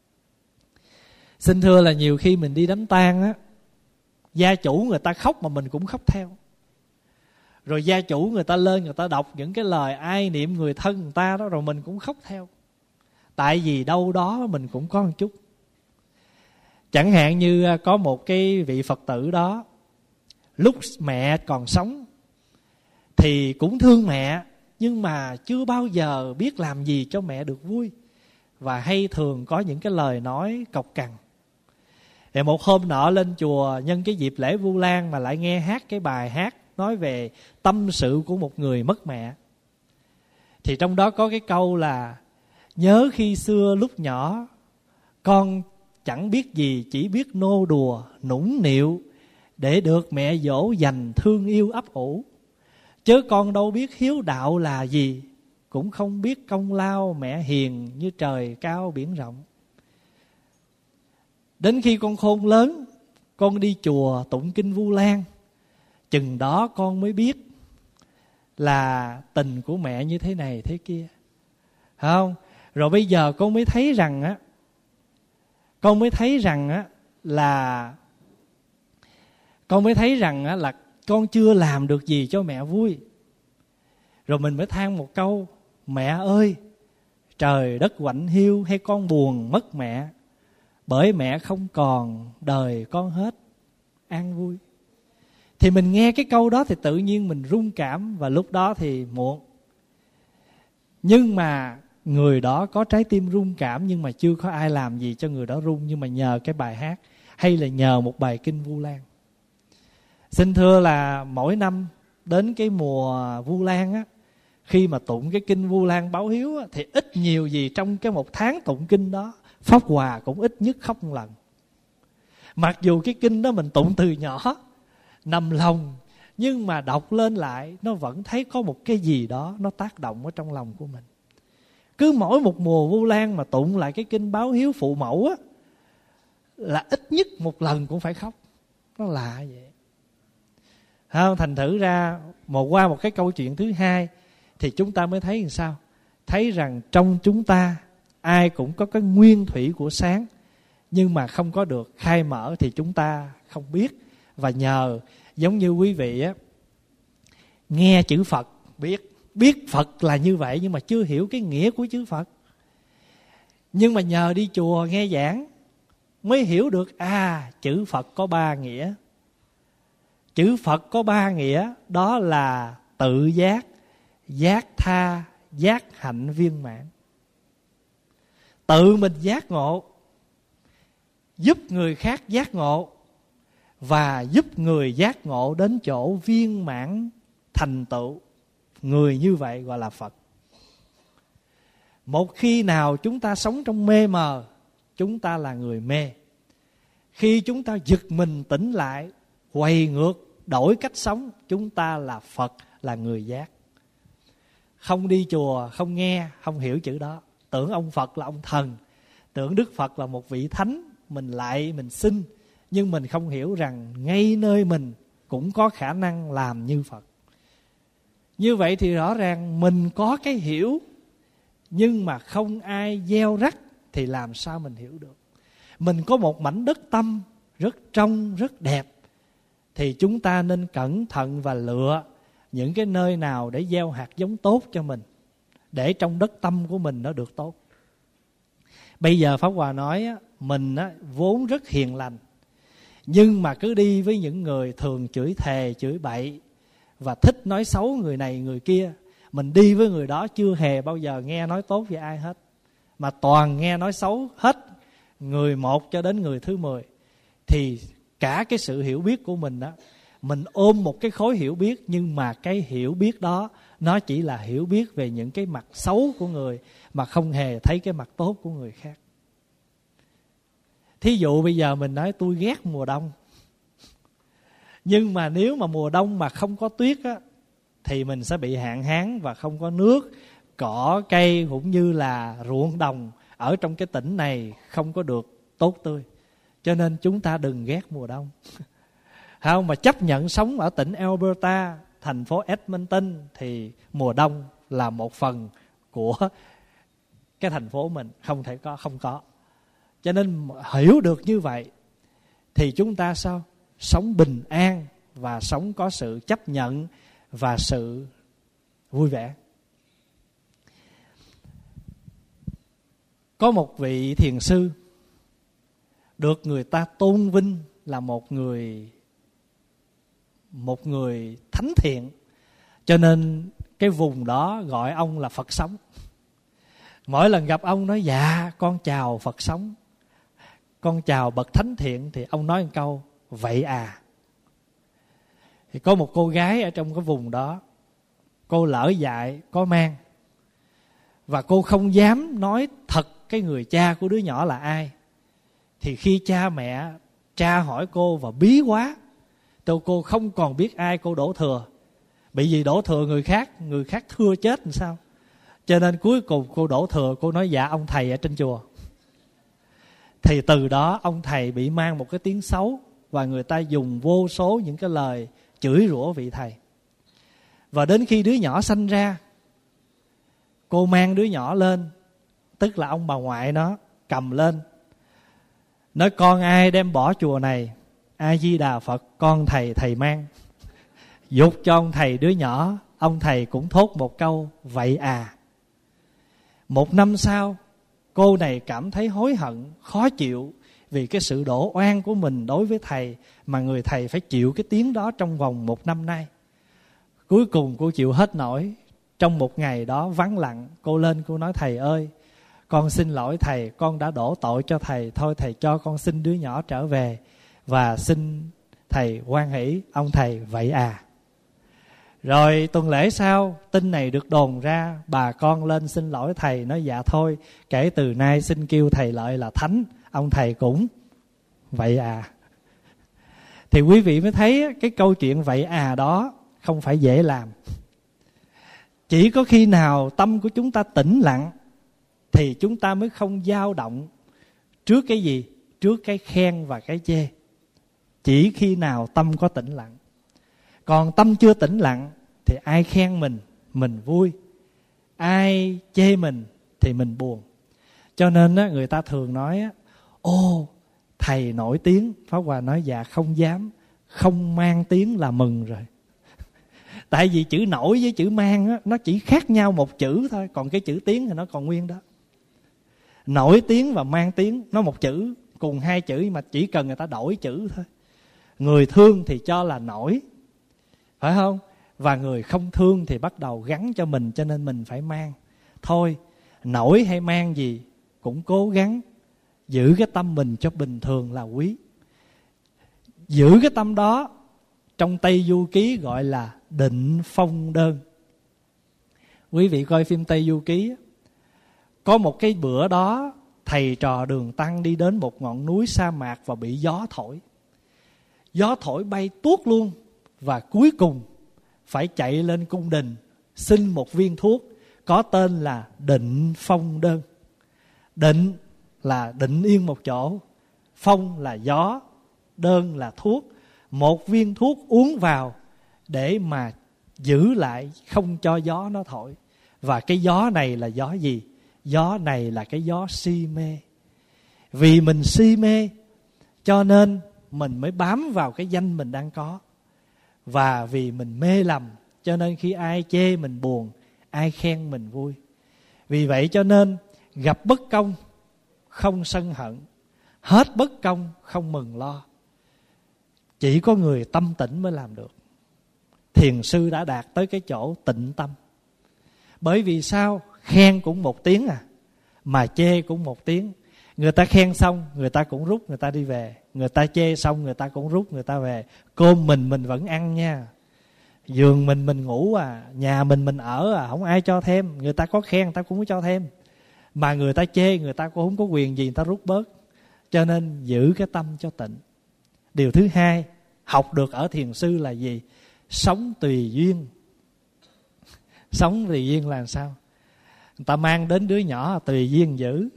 Speaker 1: Xin thưa là nhiều khi mình đi đám tang á, gia chủ người ta khóc mà mình cũng khóc theo. Rồi gia chủ người ta lên, người ta đọc những cái lời ai niệm người thân người ta đó, rồi mình cũng khóc theo. Tại vì đâu đó mình cũng có một chút. Chẳng hạn như có một cái vị Phật tử đó, lúc mẹ còn sống thì cũng thương mẹ, nhưng mà chưa bao giờ biết làm gì cho mẹ được vui. Và hay thường có những cái lời nói cộc cằn. Thì một hôm nọ lên chùa nhân cái dịp lễ Vu Lan mà lại nghe hát cái bài hát nói về tâm sự của một người mất mẹ. Thì trong đó có cái câu là: nhớ khi xưa lúc nhỏ, con chẳng biết gì, chỉ biết nô đùa nũng nịu, để được mẹ dỗ dành thương yêu ấp ủ. Chớ con đâu biết hiếu đạo là gì, cũng không biết công lao mẹ hiền như trời cao biển rộng. Đến khi con khôn lớn, con đi chùa tụng kinh Vu Lan, chừng đó con mới biết là tình của mẹ như thế này thế kia, không? Rồi bây giờ con mới thấy rằng là con chưa làm được gì cho mẹ vui. Rồi mình mới than một câu: mẹ ơi, trời đất quạnh hiu, hay con buồn mất mẹ, bởi mẹ không còn, đời con hết an vui. Thì mình nghe cái câu đó thì tự nhiên mình rung cảm, và lúc đó thì muộn. Nhưng mà người đó có trái tim rung cảm, nhưng mà chưa có ai làm gì cho người đó rung, nhưng mà nhờ cái bài hát hay là nhờ một bài kinh Vu Lan. Xin thưa là mỗi năm đến cái mùa Vu Lan á, khi mà tụng cái kinh Vu Lan báo hiếu á, thì ít nhiều gì trong cái một tháng tụng kinh đó, Pháp Hòa cũng ít nhất khóc một lần. Mặc dù cái kinh đó mình tụng từ nhỏ nằm lòng, nhưng mà đọc lên lại nó vẫn thấy có một cái gì đó nó tác động ở trong lòng của mình. Cứ mỗi một mùa Vu Lan mà tụng lại cái kinh báo hiếu phụ mẫu á, là ít nhất một lần cũng phải khóc. Nó lạ vậy. Không? Thành thử ra qua một cái câu chuyện thứ hai thì chúng ta mới thấy làm sao? Thấy rằng trong chúng ta ai cũng có cái nguyên thủy của sáng, nhưng mà không có được khai mở thì chúng ta không biết. Và nhờ giống như quý vị á, nghe chữ Phật biết Phật là như vậy, nhưng mà chưa hiểu cái nghĩa của chữ Phật. Nhưng mà nhờ đi chùa nghe giảng mới hiểu được chữ Phật có 3 nghĩa. Chữ Phật có 3 nghĩa, đó là tự giác, giác tha, giác hạnh viên mãn. Tự mình giác ngộ, giúp người khác giác ngộ, và giúp người giác ngộ đến chỗ viên mãn thành tựu. Người như vậy gọi là Phật. Một khi nào chúng ta sống trong mê mờ, chúng ta là người mê. Khi chúng ta giật mình tỉnh lại, quay ngược, đổi cách sống, chúng ta là Phật, là người giác. Không đi chùa, không nghe, không hiểu chữ đó, tưởng ông Phật là ông thần, tưởng Đức Phật là một vị thánh, mình xin. Nhưng mình không hiểu rằng ngay nơi mình cũng có khả năng làm như Phật. Như vậy thì rõ ràng mình có cái hiểu, nhưng mà không ai gieo rắc thì làm sao mình hiểu được. Mình có một mảnh đất tâm rất trong, rất đẹp, thì chúng ta nên cẩn thận và lựa những cái nơi nào để gieo hạt giống tốt cho mình, để trong đất tâm của mình nó được tốt. Bây giờ Pháp Hòa nói mình vốn rất hiền lành, nhưng mà cứ đi với những người thường chửi thề, chửi bậy và thích nói xấu người này người kia. Mình đi với người đó chưa hề bao giờ nghe nói tốt về ai hết, mà toàn nghe nói xấu hết, người 1 cho đến người thứ 10. Thì cả cái sự hiểu biết của mình đó, mình ôm một cái khối hiểu biết, nhưng mà cái hiểu biết đó nó chỉ là hiểu biết về những cái mặt xấu của người, mà không hề thấy cái mặt tốt của người khác. Thí dụ bây giờ mình nói tôi ghét mùa đông, nhưng mà nếu mà mùa đông mà không có tuyết á, thì mình sẽ bị hạn hán và không có nước, cỏ cây cũng như là ruộng đồng ở trong cái tỉnh này không có được tốt tươi. Cho nên chúng ta đừng ghét mùa đông. Không, mà chấp nhận sống ở tỉnh Alberta, thành phố Edmonton, thì mùa đông là một phần của cái thành phố mình, không có. Cho nên hiểu được như vậy thì chúng ta sao? Sống bình an và sống có sự chấp nhận và sự vui vẻ. Có một vị thiền sư được người ta tôn vinh là một người thánh thiện, cho nên cái vùng đó gọi ông là Phật sống. Mỗi lần gặp ông nói: dạ con chào Phật sống, con chào bậc thánh thiện, thì ông nói một câu vậy à. Thì có một cô gái ở trong cái vùng đó, cô lỡ dại có mang, và cô không dám nói thật cái người cha của đứa nhỏ là ai. Thì khi cha mẹ tra hỏi cô và bí quá, cô không còn biết ai cô đổ thừa. Bị gì đổ thừa người khác thưa chết làm sao. Cho nên cuối cùng cô đổ thừa, cô nói dạ ông thầy ở trên chùa. Thì từ đó ông thầy bị mang một cái tiếng xấu, và người ta dùng vô số những cái lời chửi rủa vị thầy. Và đến khi đứa nhỏ sanh ra, cô mang đứa nhỏ lên, tức là ông bà ngoại nó cầm lên, nói con ai đem bỏ chùa này, A Di Đà Phật, con thầy, thầy mang. Dục cho ông thầy đứa nhỏ, ông thầy cũng thốt một câu vậy à. 1 năm sau, cô này cảm thấy hối hận, khó chịu vì cái sự đổ oan của mình đối với thầy, mà người thầy phải chịu cái tiếng đó trong vòng 1 năm nay. Cuối cùng cô chịu hết nổi. Trong một ngày đó vắng lặng, cô lên cô nói thầy ơi, con xin lỗi thầy, con đã đổ tội cho thầy, thôi thầy cho con xin đứa nhỏ trở về và xin thầy hoan hỷ. Ông thầy vậy à. Rồi tuần lễ sau, tin này được đồn ra, bà con lên xin lỗi thầy, nói dạ thôi, kể từ nay xin kêu thầy Lợi là thánh. Ông thầy cũng vậy à. Thì quý vị mới thấy cái câu chuyện vậy à đó không phải dễ làm. Chỉ có khi nào tâm của chúng ta tĩnh lặng thì chúng ta mới không dao động trước cái gì? Trước cái khen và cái chê. Chỉ khi nào tâm có tĩnh lặng. Còn tâm chưa tĩnh lặng thì ai khen mình vui. Ai chê mình thì mình buồn. Cho nên người ta thường nói ô, thầy nổi tiếng. Pháp Hòa nói dạ không dám, không mang tiếng là mừng rồi. Tại vì chữ nổi với chữ mang á, nó chỉ khác nhau một chữ thôi. Còn cái chữ tiếng thì nó còn nguyên đó. Nổi tiếng và mang tiếng nó một chữ, cùng 2 chữ, mà chỉ cần người ta đổi chữ thôi. Người thương thì cho là nổi, phải không? Và người không thương thì bắt đầu gắn cho mình, cho nên mình phải mang. Thôi, nổi hay mang gì cũng cố gắng giữ cái tâm mình cho bình thường là quý. Giữ cái tâm đó trong Tây Du Ký gọi là định phong đơn. Quý vị coi phim Tây Du Ký, có một cái bữa đó thầy trò Đường Tăng đi đến một ngọn núi sa mạc và bị gió thổi. Gió thổi bay tuốt luôn, và cuối cùng phải chạy lên cung đình xin một viên thuốc có tên là định phong đơn. Định là định yên một chỗ, phong là gió, đơn là thuốc. Một viên thuốc uống vào để mà giữ lại không cho gió nó thổi. Và cái gió này là gió gì? Gió này là cái gió si mê. Vì mình si mê cho nên mình mới bám vào cái danh mình đang có. Và vì mình mê lầm cho nên khi ai chê mình buồn, ai khen mình vui. Vì vậy cho nên gặp bất công không sân hận, hết bất công không mừng lo. Chỉ có người tâm tĩnh mới làm được. Thiền sư đã đạt tới cái chỗ tịnh tâm. Bởi vì sao? Khen cũng 1 tiếng à, mà chê cũng 1 tiếng. Người ta khen xong người ta cũng rút, người ta đi về. Người ta chê xong người ta cũng rút, người ta về. Cơm mình vẫn ăn nha, giường mình ngủ à, nhà mình ở à, không ai cho thêm. Người ta có khen người ta cũng có cho thêm, mà người ta chê người ta cũng không có quyền gì, người ta rút bớt. Cho nên giữ cái tâm cho tịnh. Điều thứ hai học được ở thiền sư là gì? Sống tùy duyên. Sống tùy duyên là sao? Người ta mang đến đứa nhỏ tùy duyên giữ.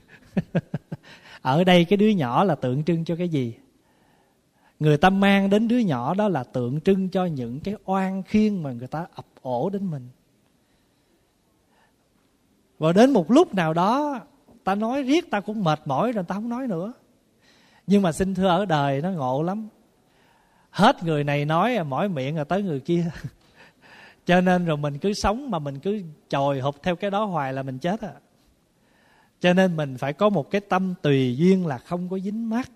Speaker 1: Ở đây cái đứa nhỏ là tượng trưng cho cái gì? Người ta mang đến đứa nhỏ đó là tượng trưng cho những cái oan khiên mà người ta ập ổ đến mình. Và đến một lúc nào đó ta nói riết ta cũng mệt mỏi rồi ta không nói nữa. Nhưng mà xin thưa ở đời nó ngộ lắm. Hết người này nói mỏi miệng rồi tới người kia. Cho nên rồi mình cứ sống mà mình cứ chồi hụt theo cái đó hoài là mình chết à. Cho nên mình phải có một cái tâm tùy duyên là không có dính mắc.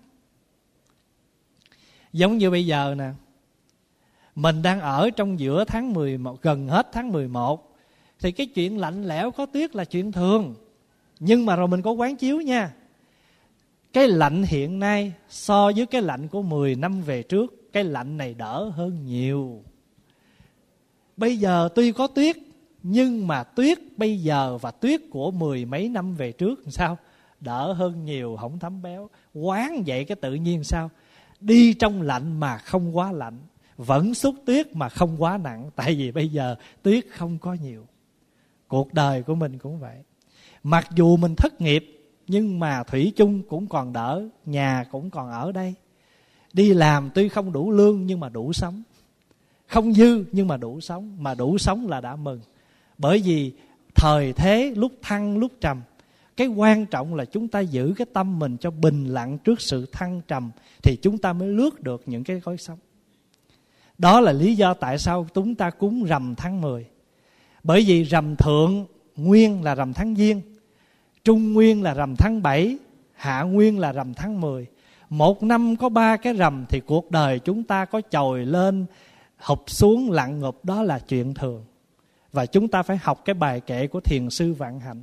Speaker 1: Giống như bây giờ nè, mình đang ở trong giữa tháng 11, gần hết tháng 11, thì cái chuyện lạnh lẽo có tuyết là chuyện thường. Nhưng mà rồi mình có quán chiếu nha. Cái lạnh hiện nay so với cái lạnh của 10 năm về trước, cái lạnh này đỡ hơn nhiều. Bây giờ tuy có tuyết, nhưng mà tuyết bây giờ và tuyết của 10 mấy năm về trước sao? Đỡ hơn nhiều, không thấm béo. Quán vậy cái tự nhiên sao? Đi trong lạnh mà không quá lạnh, vẫn xúc tuyết mà không quá nặng. Tại vì bây giờ tuyết không có nhiều. Cuộc đời của mình cũng vậy. Mặc dù mình thất nghiệp, nhưng mà thủy chung cũng còn đỡ, nhà cũng còn ở đây. Đi làm tuy không đủ lương nhưng mà đủ sống. Không dư nhưng mà đủ sống. Mà đủ sống là đã mừng. Bởi vì thời thế lúc thăng lúc trầm. Cái quan trọng là chúng ta giữ cái tâm mình cho bình lặng trước sự thăng trầm, thì chúng ta mới lướt được những cái gói sóng. Đó là lý do tại sao chúng ta cúng rằm tháng 10. Bởi vì rằm thượng nguyên là rằm tháng Giêng, trung nguyên là rằm tháng 7, hạ nguyên là rằm tháng 10. Một năm có 3 cái rằm thì cuộc đời chúng ta có chồi lên, hụp xuống, lặn ngụp, đó là chuyện thường. Và chúng ta phải học cái bài kệ của Thiền sư Vạn Hạnh.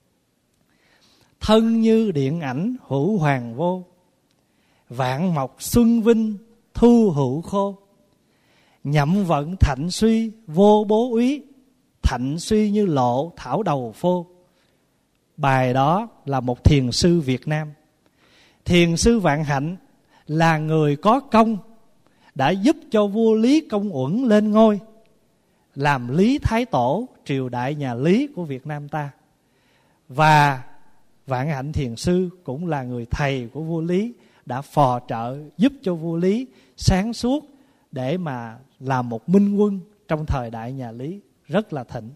Speaker 1: Thân như điện ảnh hữu hoàng vô, vạn mộc xuân vinh thu hữu khô. Nhậm vận thạnh suy vô bố úy, thạnh suy như lộ thảo đầu phô. Bài đó là một thiền sư Việt Nam. Thiền sư Vạn Hạnh là người có công, đã giúp cho vua Lý Công Uẩn lên ngôi, làm Lý Thái Tổ, triều đại nhà Lý của Việt Nam ta. Và Vạn Hạnh thiền sư cũng là người thầy của vua Lý, đã phò trợ giúp cho vua Lý sáng suốt để mà làm một minh quân trong thời đại nhà Lý rất là thịnh.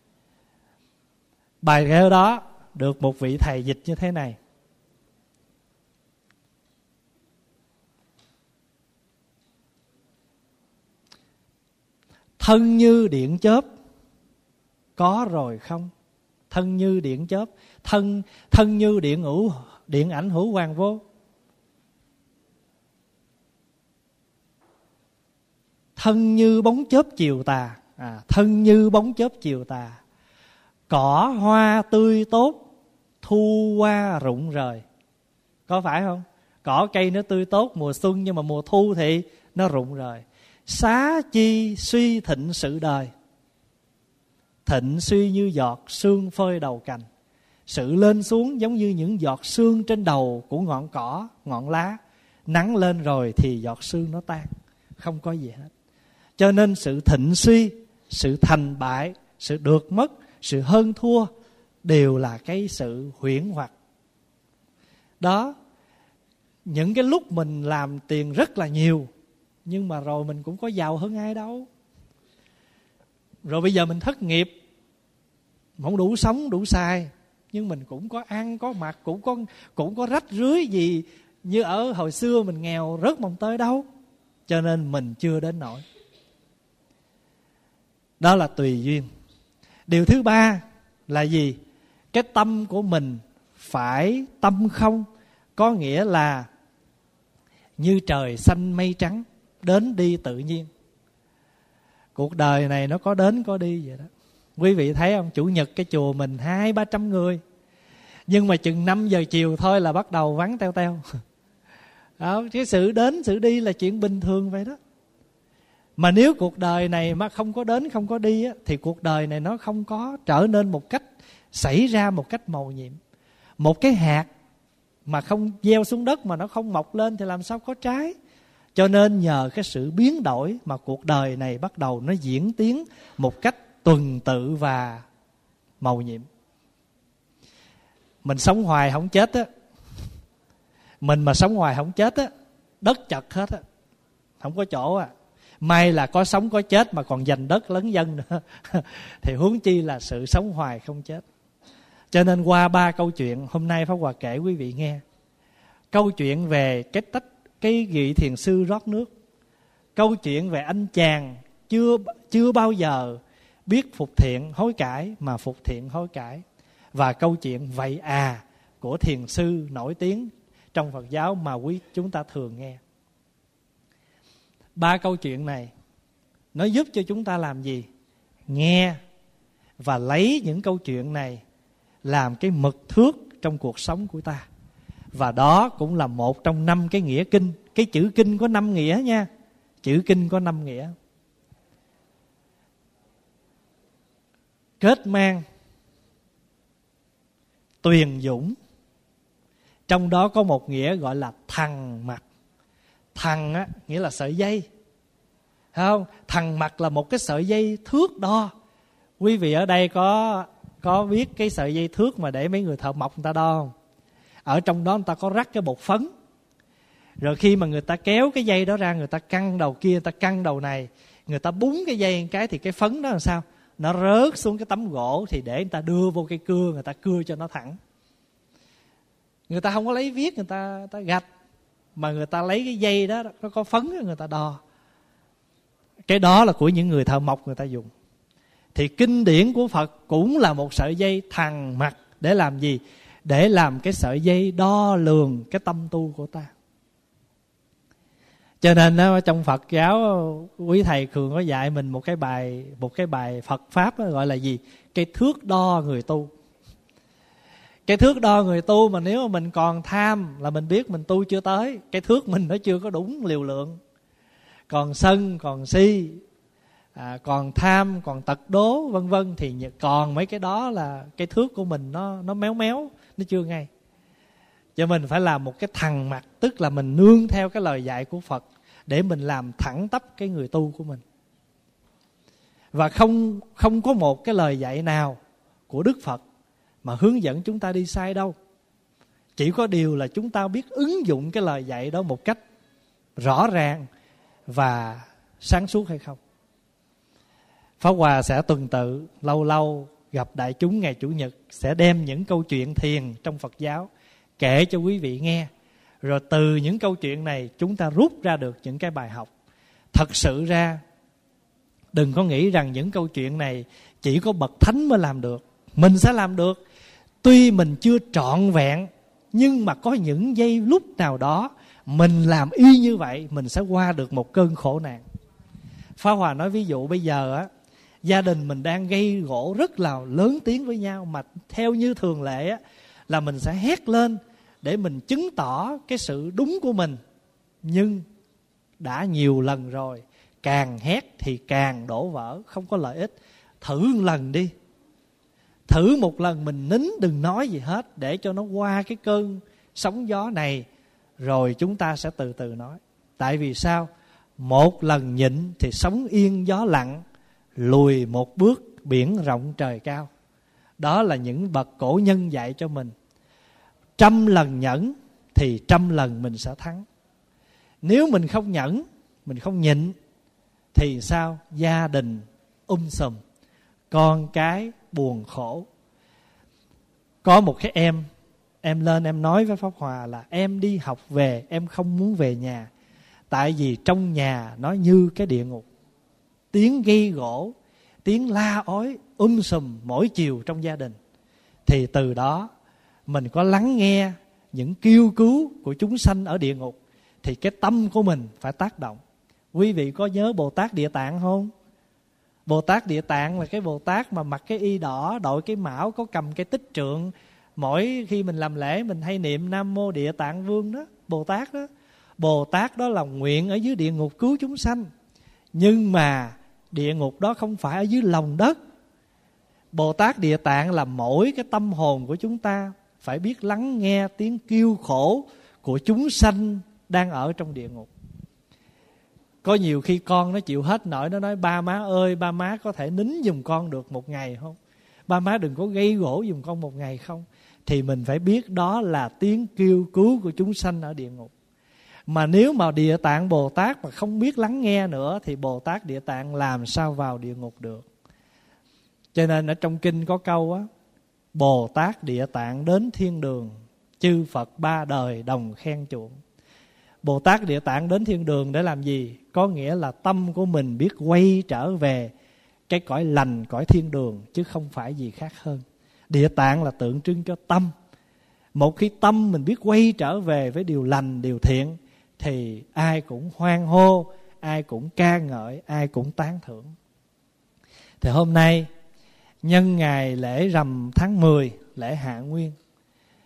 Speaker 1: Bài kệ đó được một vị thầy dịch như thế này: thân như điện chớp có rồi không? Thân như điện chớp, thân như điện ảnh hữu hoàng vô. Thân như bóng chớp chiều tà, thân như bóng chớp chiều tà. Cỏ hoa tươi tốt, thu hoa rụng rời. Có phải không? Cỏ cây nó tươi tốt mùa xuân, nhưng mà mùa thu thì nó rụng rời. Xá chi suy thịnh sự đời, thịnh suy như giọt sương phơi đầu cành. Sự lên xuống giống như những giọt sương trên đầu của ngọn cỏ, ngọn lá. Nắng lên rồi thì giọt sương nó tan, không có gì hết. Cho nên sự thịnh suy, sự thành bại, sự được mất, sự hơn thua đều là cái sự huyễn hoặc. Đó, những cái lúc mình làm tiền rất là nhiều, nhưng mà rồi mình cũng có giàu hơn ai đâu. Rồi bây giờ mình thất nghiệp, không đủ sống, đủ xài, nhưng mình cũng có ăn, có mặc, cũng có rách rưới gì như ở hồi xưa mình nghèo rớt mồng tơi đâu. Cho nên mình chưa đến nỗi. Đó là tùy duyên. Điều thứ ba là gì? Cái tâm của mình phải tâm không, có nghĩa là như trời xanh mây trắng, đến đi tự nhiên. Cuộc đời này nó có đến có đi vậy đó. Quý vị thấy không? Chủ nhật cái chùa mình 200-300 người, nhưng mà chừng 5 giờ chiều thôi là bắt đầu vắng teo teo. Đó, cái sự đến sự đi là chuyện bình thường vậy đó. Mà nếu cuộc đời này mà không có đến không có đi á, thì cuộc đời này nó không có trở nên một cách, xảy ra một cách mầu nhiệm. Một cái hạt mà không gieo xuống đất mà nó không mọc lên thì làm sao có trái. Cho nên nhờ cái sự biến đổi mà cuộc đời này bắt đầu nó diễn tiến một cách tuần tự và mầu nhiệm. Mình sống hoài không chết á, mình mà sống hoài không chết á, đất chật hết á, không có chỗ à. May là có sống có chết mà còn giành đất lấn dân nữa thì huống chi là sự sống hoài không chết. Cho nên qua 3 câu chuyện hôm nay Pháp Hòa kể quý vị nghe. Câu chuyện về cái vị thiền sư rót nước. Câu chuyện về anh chàng chưa bao giờ biết phục thiện hối cải mà phục thiện hối cải. Và câu chuyện vậy của thiền sư nổi tiếng trong Phật giáo mà chúng ta thường nghe. 3 câu chuyện này nó giúp cho chúng ta làm gì? Nghe và lấy những câu chuyện này làm cái mực thước trong cuộc sống của ta. Và đó cũng là một trong 5 cái nghĩa kinh. Cái chữ kinh có 5 nghĩa nha. Chữ kinh có 5 nghĩa. Kết mang, tuyền dũng. Trong đó có một nghĩa gọi là thằn mặt. Thằn á, nghĩa là sợi dây. Thấy không? Thằn mặt là một cái sợi dây thước đo. Quý vị ở đây có biết cái sợi dây thước mà để mấy người thợ mộc người ta đo không? Ở trong đó người ta có rắc cái bột phấn. Rồi khi mà người ta kéo cái dây đó ra, người ta căng đầu kia, người ta căng đầu này, người ta búng cái dây một cái thì cái phấn đó làm sao? Nó rớt xuống cái tấm gỗ, thì để người ta đưa vô cây cưa, người ta cưa cho nó thẳng. Người ta không có lấy viết người ta gạch, mà người ta lấy cái dây đó, nó có phấn đó, người ta đo. Cái đó là của những người thợ mộc người ta dùng. Thì kinh điển của Phật cũng là một sợi dây thằn mặt. Để làm gì? Để làm cái sợi dây đo lường cái tâm tu của ta. Cho nên đó, trong Phật giáo, quý thầy thường có dạy mình một cái bài Phật Pháp đó, gọi là gì? Cái thước đo người tu. Cái thước đo người tu mà nếu mà mình còn tham là mình biết mình tu chưa tới. Cái thước mình nó chưa có đúng liều lượng. Còn sân, còn si, còn tham, còn tật đố vân vân, thì còn mấy cái đó là cái thước của mình nó méo méo, nó chưa ngay. Cho mình phải làm một cái thằn mặt, tức là mình nương theo cái lời dạy của Phật để mình làm thẳng tắp cái người tu của mình. Và không có một cái lời dạy nào của Đức Phật mà hướng dẫn chúng ta đi sai đâu. Chỉ có điều là chúng ta biết ứng dụng cái lời dạy đó một cách rõ ràng và sáng suốt hay không. Pháp Hòa sẽ tuần tự lâu lâu gặp đại chúng ngày Chủ nhật, sẽ đem những câu chuyện thiền trong Phật giáo kể cho quý vị nghe. Rồi từ những câu chuyện này chúng ta rút ra được những cái bài học. Thật sự ra đừng có nghĩ rằng những câu chuyện này chỉ có bậc thánh mới làm được. Mình sẽ làm được. Tuy mình chưa trọn vẹn, nhưng mà có những giây lúc nào đó mình làm y như vậy, mình sẽ qua được một cơn khổ nạn. Pháp Hòa nói ví dụ bây giờ á, gia đình mình đang gây gổ rất là lớn tiếng với nhau, mà theo như thường lệ á, là mình sẽ hét lên để mình chứng tỏ cái sự đúng của mình. Nhưng đã nhiều lần rồi, càng hét thì càng đổ vỡ, không có lợi ích. Thử một lần đi. Thử một lần mình nín đừng nói gì hết, để cho nó qua cái cơn sóng gió này, rồi chúng ta sẽ từ từ nói. Tại vì sao? Một lần nhịn thì sóng yên gió lặng, lùi một bước biển rộng trời cao. Đó là những bậc cổ nhân dạy cho mình. 100 lần nhẫn thì 100 lần mình sẽ thắng. Nếu mình không nhẫn, mình không nhịn thì sao? Gia đình sùm, con cái buồn khổ. Có một cái em lên em nói với Pháp Hòa là em đi học về em không muốn về nhà. Tại vì trong nhà nó như cái địa ngục. Tiếng gây gỗ, tiếng la ói sùm mỗi chiều trong gia đình. Thì từ đó mình có lắng nghe những kêu cứu của chúng sanh ở địa ngục, thì cái tâm của mình phải tác động. Quý vị có nhớ Bồ Tát Địa Tạng không? Bồ Tát Địa Tạng là cái Bồ Tát mà mặc cái y đỏ, đội cái mão, có cầm cái tích trượng. Mỗi khi mình làm lễ mình hay niệm Nam Mô Địa Tạng Vương đó. Bồ Tát đó, Bồ Tát đó là nguyện ở dưới địa ngục cứu chúng sanh. Nhưng mà địa ngục đó không phải ở dưới lòng đất. Bồ Tát Địa Tạng là mỗi cái tâm hồn của chúng ta phải biết lắng nghe tiếng kêu khổ của chúng sanh đang ở trong địa ngục. Có nhiều khi con nó chịu hết nổi, nó nói ba má ơi, ba má có thể nín giùm con được một ngày không? Ba má đừng có gây gỗ giùm con một ngày không? Thì mình phải biết đó là tiếng kêu cứu của chúng sanh ở địa ngục. Mà nếu mà Địa Tạng Bồ Tát mà không biết lắng nghe nữa thì Bồ Tát Địa Tạng làm sao vào địa ngục được? Cho nên ở trong kinh có câu á, Bồ Tát Địa Tạng đến thiên đường, chư Phật ba đời đồng khen chuộng. Bồ Tát Địa Tạng đến thiên đường để làm gì? Có nghĩa là tâm của mình biết quay trở về cái cõi lành, cõi thiên đường, chứ không phải gì khác hơn. Địa Tạng là tượng trưng cho tâm. Một khi tâm mình biết quay trở về với điều lành, điều thiện, thì ai cũng hoan hô, ai cũng ca ngợi, ai cũng tán thưởng. Thì hôm nay nhân ngày lễ rằm tháng 10, lễ Hạ Nguyên,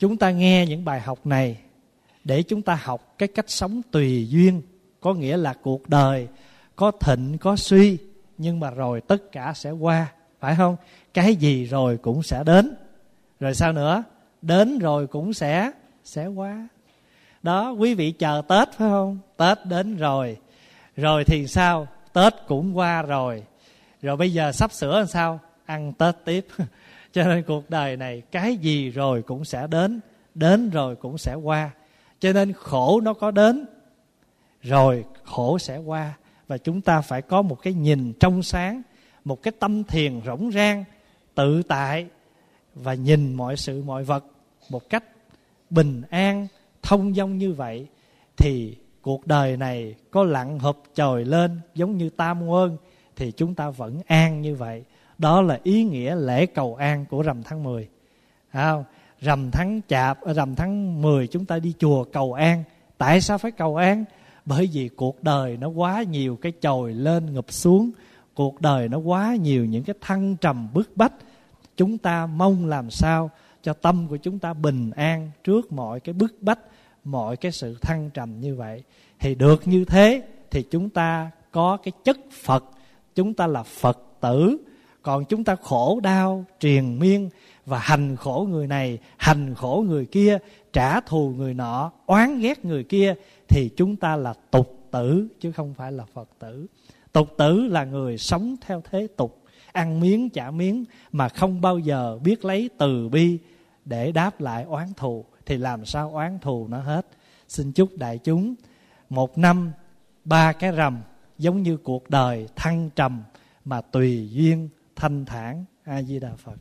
Speaker 1: Chúng ta nghe những bài học này để chúng ta học cái cách sống tùy duyên. Có nghĩa là cuộc đời có thịnh có suy, nhưng mà rồi tất cả sẽ qua, phải không? Cái gì rồi cũng sẽ đến. Rồi sao nữa? Đến rồi cũng sẽ qua. Đó, quý vị chờ Tết phải không? Tết đến rồi. Rồi thì sao? Tết cũng qua rồi. Rồi bây giờ sắp sửa làm sao? Ăn Tết tiếp. Cho nên cuộc đời này cái gì rồi cũng sẽ đến. Đến rồi cũng sẽ qua. Cho nên khổ nó có đến, rồi khổ sẽ qua. Và chúng ta phải có một cái nhìn trong sáng, một cái tâm thiền rỗng rang, tự tại, và nhìn mọi sự mọi vật một cách bình an, thông dong như vậy. Thì cuộc đời này có lặn hụp trồi lên giống như tam quân, thì chúng ta vẫn an như vậy. Đó là ý nghĩa lễ cầu an của rằm tháng 10. Không? Rằm tháng Chạp, rằm tháng 10 chúng ta đi chùa cầu an. Tại sao phải cầu an? Bởi vì cuộc đời nó quá nhiều cái trồi lên ngụp xuống. Cuộc đời nó quá nhiều những cái thăng trầm bức bách. Chúng ta mong làm sao cho tâm của chúng ta bình an trước mọi cái bức bách, mọi cái sự thăng trầm như vậy. Thì được như thế thì chúng ta có cái chất Phật, chúng ta là Phật tử. Còn chúng ta khổ đau triền miên và hành khổ người này, hành khổ người kia, trả thù người nọ, oán ghét người kia, thì chúng ta là tục tử chứ không phải là Phật tử. Tục tử là người sống theo thế tục, ăn miếng trả miếng, mà không bao giờ biết lấy từ bi để đáp lại oán thù. Thì làm sao oán thù nó hết. Xin chúc đại chúng một năm 3 cái rằm giống như cuộc đời thăng trầm mà tùy duyên thanh thản. A Di Đà Phật.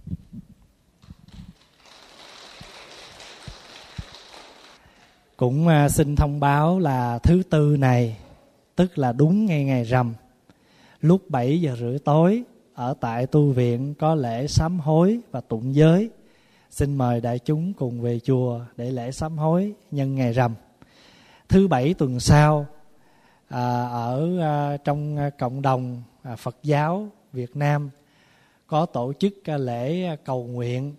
Speaker 1: Cũng xin thông báo là thứ Tư này, tức là đúng ngay ngày rằm, lúc 7 giờ rưỡi tối ở tại tu viện có lễ sám hối và tụng giới. Xin mời đại chúng cùng về chùa để lễ sám hối nhân ngày rằm. Thứ Bảy tuần sau ở trong cộng đồng Phật giáo Việt Nam có tổ chức lễ cầu nguyện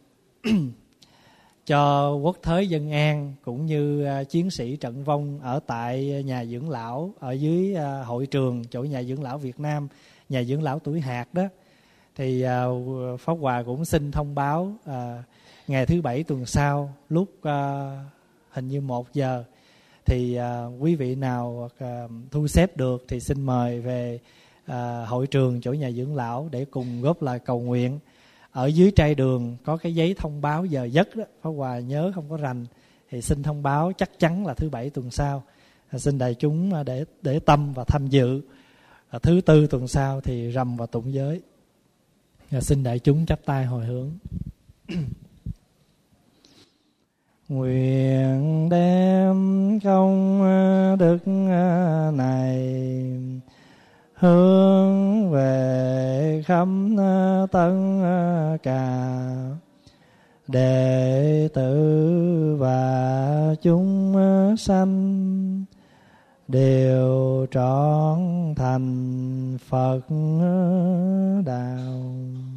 Speaker 1: cho quốc thới dân an cũng như chiến sĩ trận vong ở tại nhà dưỡng lão ở dưới hội trường chỗ nhà dưỡng lão Việt Nam, nhà dưỡng lão Tuổi Hạt đó. Thì Pháp Hòa cũng xin thông báo ngày thứ Bảy tuần sau lúc hình như 1 giờ thì quý vị nào thu xếp được thì xin mời về hội trường chỗ nhà dưỡng lão để cùng góp lời cầu nguyện. Ở dưới trai đường có cái giấy thông báo giờ giấc đó, Pháp Hòa nhớ không có rành thì xin thông báo chắc chắn là thứ Bảy tuần sau. Xin đại chúng để tâm và tham dự. Thứ Tư tuần sau thì rằm và tụng giới. Xin đại chúng chắp tay hồi hướng. Nguyện đem công đức này hướng về khắp tất cả đệ tử và chúng sanh đều trọn thành Phật đạo.